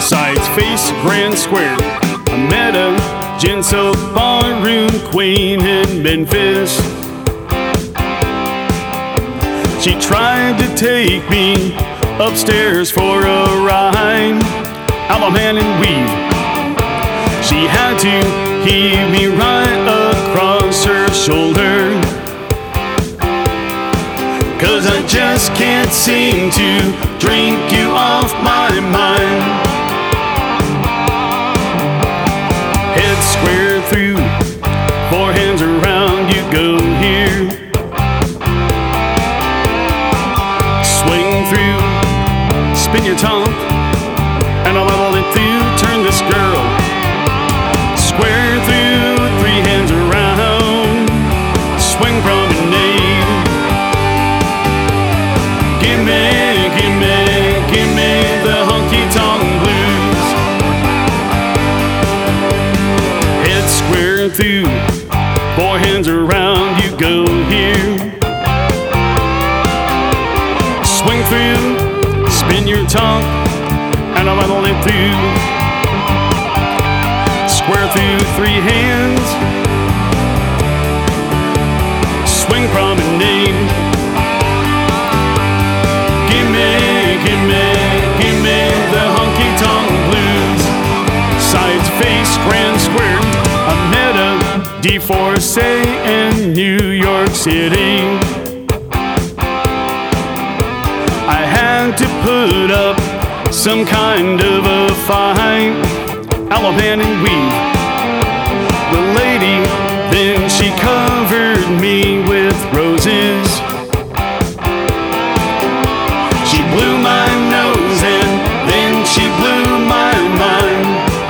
Sides face grand square. I met a Genso ballroom queen in Memphis. She tried to take me upstairs for a ride, album hand and weave. She had to heave me right across her shoulder, 'cause I just can't seem to drink you off my mind. Head square through, four hands around, you go here. Swing through, spin your top, and I'll level it through. Turn this girl square through, three hands around, swing promenade. Gimme, gimme, gimme the honky-tonk blues. Head square through, four hands around, you go here. Swing through, spin your top, and I'll level it through. Square through, three hands, swing promenade. Gimme, gimme, gimme the honky-tonk blues. Sides face grand square. I met a divorcee in New York City. I had to put up some kind of a fight, album hand and weave. The lady, then she covered me with roses. She blew my nose and then she blew my mind.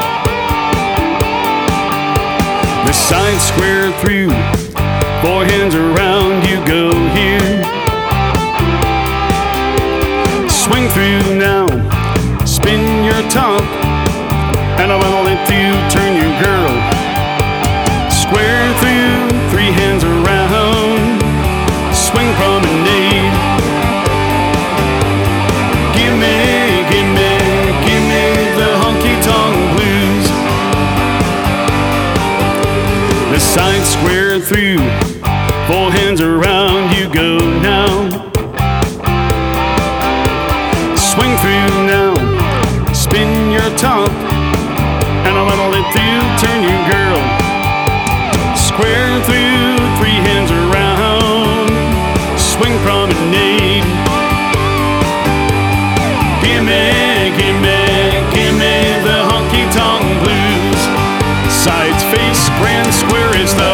The side square through, four hands around, you go here. Swing through now, spin your top, and I'll level it through. Turn your girl square through, three hands around, swing promenade. Gimme, gimme, gimme the honky-tonk blues. The side square through, four hands around, you go now. Swing through now, spin your top, and I'll level it through. Turn your girl square through, three hands around, swing promenade. Gimme, gimme, gimme the honky-tonk blues. Sides face grand square is the